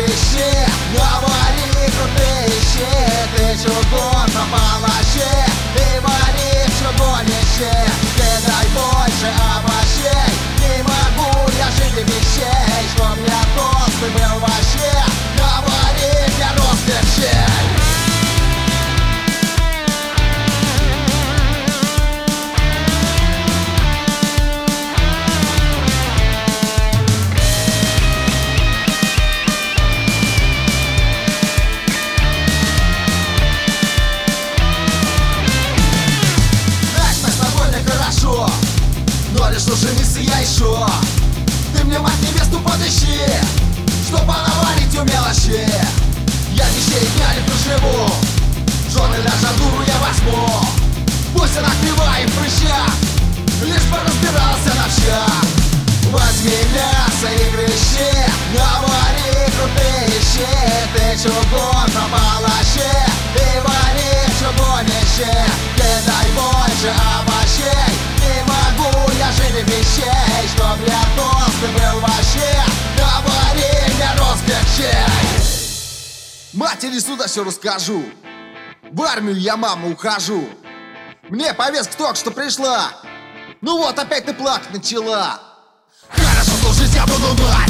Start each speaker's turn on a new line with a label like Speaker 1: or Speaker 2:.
Speaker 1: вещи, говори крутые щи. Ты чугун пополощи и вари чугунище. Ты дай больше овощей, не могу я жить без вещей. Чтоб я толстый был вообще, говори для русских щей. Но решу жениться я еще. Ты мне мать невесту подыщи, чтоб она варить умела щи. Я вещей дня не проживу, жены даже дуру я возьму. Пусть она кривая в прыщах, лишь бы разбирался на всех. Возьми мясо и грыщи, говори крутые щи. Ты чугун пополощи и вари чугунище. Ты дай больше овощей, не могу я жить без вещей. Чтоб я толстый был вообще, говори для русских щей. Матери сюда все расскажу, в армию я, мама, ухожу. Мне повестка только что пришла, ну вот опять ты плакать начала. Хорошо служить я буду, мать,